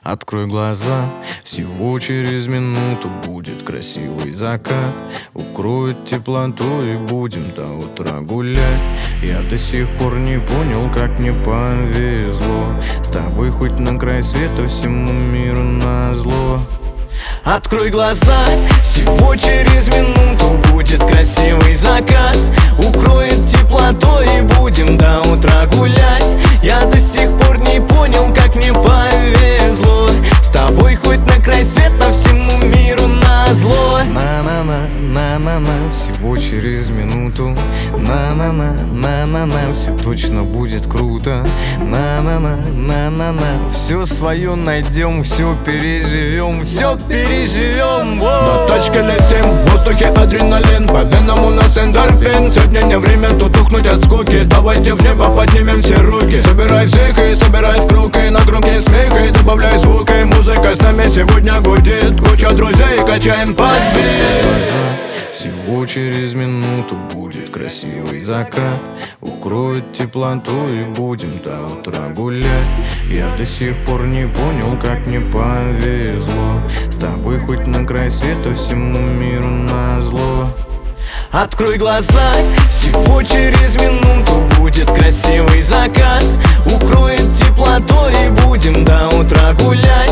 Открой глаза, всего через минуту будет красивый закат. Укроет теплотой и будем до утра гулять. Я до сих пор не понял, как мне повезло. С тобой хоть на край света, всему миру назло. Открой глаза, всего через минуту будет красивый закат. Укроет теплотой и будем до утра гулять. Я до сих пор не понял, как мне повезло. С тобой хоть на край света, всему миру назло. На-на-на, на-на-на, всего через минуту. На-на-на, на-на-на, все точно будет круто. На-на-на, на-на-на, все свое найдем, все переживем, все переживем. До точки летим, в воздухе адреналин, по венам у нас эндорфин. Сегодня не время тут тухнуть от скуки. Давайте в небо поднимем все руки. Собирай всех и собирай в круг, и на громкий смех, и добавляй звуки. Музыка с нами сегодня гудит, куча друзей, качаем подбит. Всего через минуту будет красивый закат. Укроет теплотой и будем до утра гулять. Я до сих пор не понял, как мне повезло. С тобой хоть на край света, всему миру назло. Открой глаза, всего через минуту будет красивый закат. Укроет теплотой и будем до утра гулять.